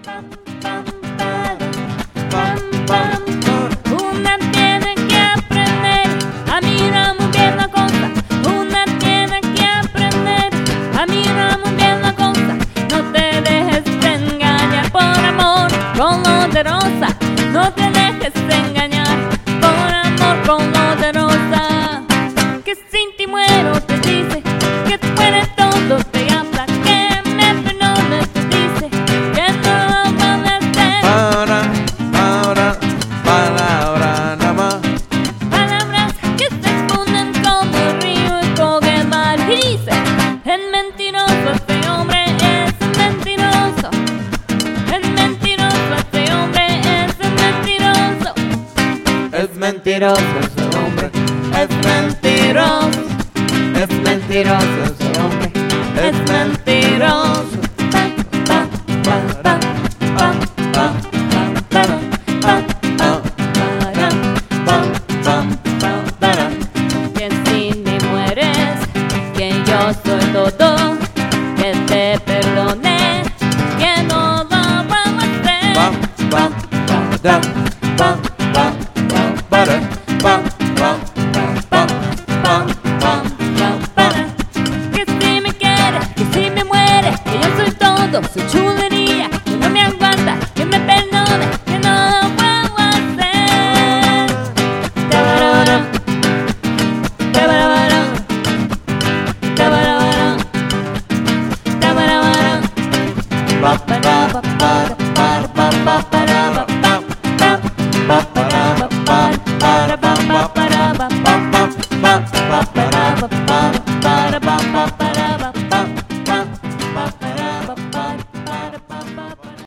Una tiene que aprender a mirar muy bien la cosa. Una tiene que aprender a mirar muy bien la cosa. No te dejes engañar por amor color de rosa. No te dejes engañar por amor color de rosa. Que sin ti muero te dice que tú eres todo, te habla que me perdones, te dice que no lo van a hacer. Palabra nada más. Palabras que se esconden como el río y con el mar. Y dice, el mentiroso, este hombre es un mentiroso. El mentiroso, este hombre es un mentiroso. Es mentiroso ese hombre. Es mentiroso. Es mentiroso ese hombre. Es mentiroso. Que si me mueres, que yo soy todo, que te perdone, que no lo vamos a hacer. Que si me quieres, que si me mueres, que yo soy todo, soy chulería, que no me aguanta, que me perdone, que no lo vuelvo a hacer. Tabarabara, tabarabara, tabarabara, tabarabara, pa, pa, pa, pa, pa, pa, pa, pa, pa, pa, pa.